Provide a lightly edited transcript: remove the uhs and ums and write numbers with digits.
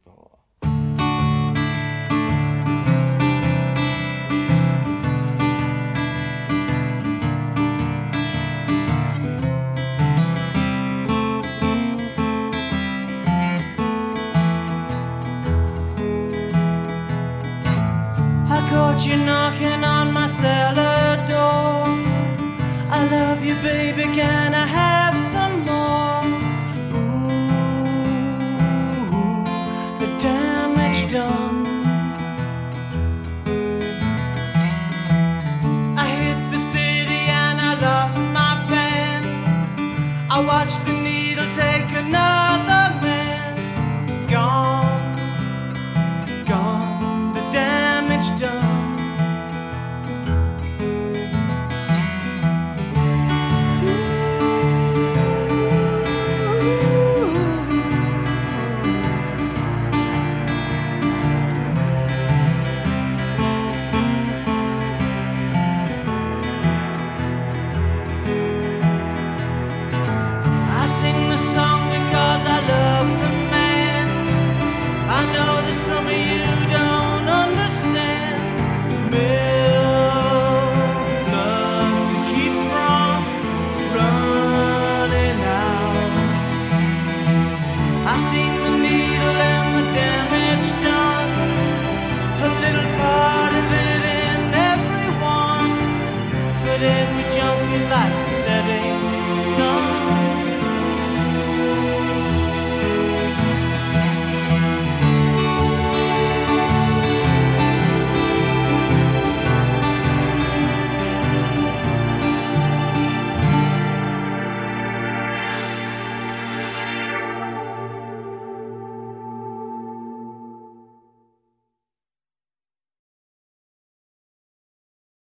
for. I caught you knocking on my cellar door. I love you, baby, can I have some more? Ooh, the damage done. I hit the city and I lost my pen. I watched the needle take another man. Gone, gone, the damage done. I sing the song because I love the man. I know that some of you don't understand. Milk, blood to keep from running out. I see